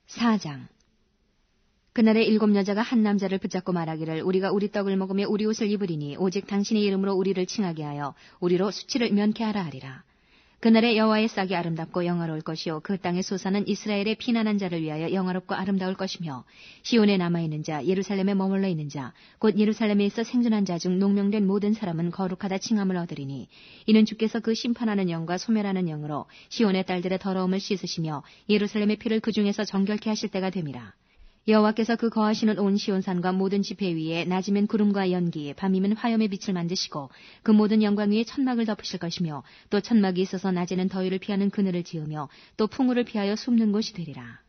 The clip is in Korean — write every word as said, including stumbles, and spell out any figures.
사 장. 그날에 일곱 여자가 한 남자를 붙잡고 말하기를 우리가 우리 떡을 먹으며 우리 옷을 입으리니 오직 당신의 이름으로 우리를 칭하게 하여 우리로 수치를 면케하라 하리라. 그날에 여호와의 싹이 아름답고 영화로울 것이요 그 땅의 소사는 이스라엘의 피난한 자를 위하여 영화롭고 아름다울 것이며 시온에 남아있는 자 예루살렘에 머물러 있는 자 곧 예루살렘에 있어 생존한 자 중 농명된 모든 사람은 거룩하다 칭함을 얻으리니 이는 주께서 그 심판하는 영과 소멸하는 영으로 시온의 딸들의 더러움을 씻으시며 예루살렘의 피를 그 중에서 정결케 하실 때가 됨이라. 여호와께서 그 거하시는 온 시온산과 모든 지폐 위에 낮이면 구름과 연기, 밤이면 화염의 빛을 만드시고 그 모든 영광 위에 천막을 덮으실 것이며 또 천막이 있어서 낮에는 더위를 피하는 그늘을 지으며 또 풍우를 피하여 숨는 곳이 되리라.